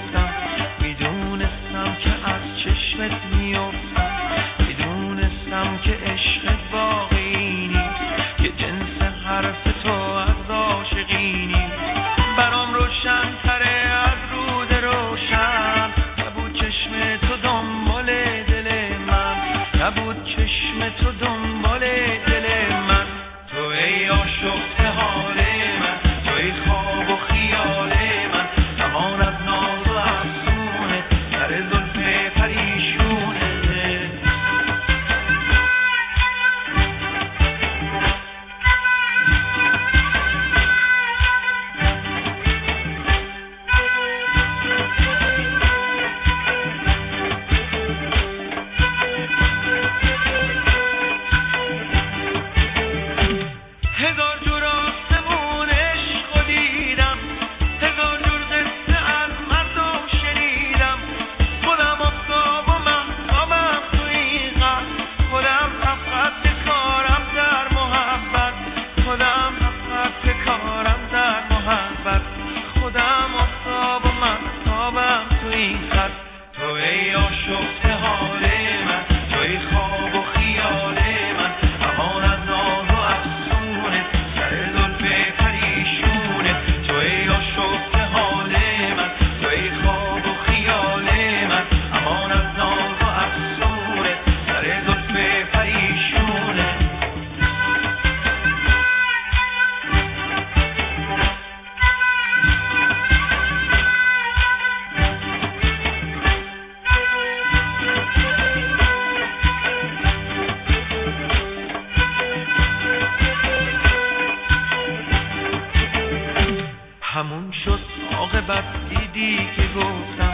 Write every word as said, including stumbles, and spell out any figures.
گفتم، میدونستم که از چشمت میافتم، میدونستم که عشقت واقعی نیست، که جنس حرف تو از عاشقینی. برام روشن تره از رود روشن، نبود چشم تو دنبال دل من، نبود چشم تو دنبال دل من. تو ای آشفته حال من، تو ای خواب و خیال من، زمان از ناز و افسونه سر زلف پریشونه. هزار جور آسمون عشق دیدم، هزار جور قصه از مردم شنیدم، خودم آفتاب و مهتابم تو این قلب، خودم فقط کارم در محبت، خودم فقط کارم در محبت، خودم آفتاب و مهتابم تو این خط. تو ای آشفته حال من، تو ای خواب و خیال من، امان از ناز و افسونه سر زلف پریشونه. تو ای آشفته حال من، تو ای خواب و خیال من، امان از ناز و افسونه سر زلف پریشونه. همون شد عاقبت دیدی که گفتم،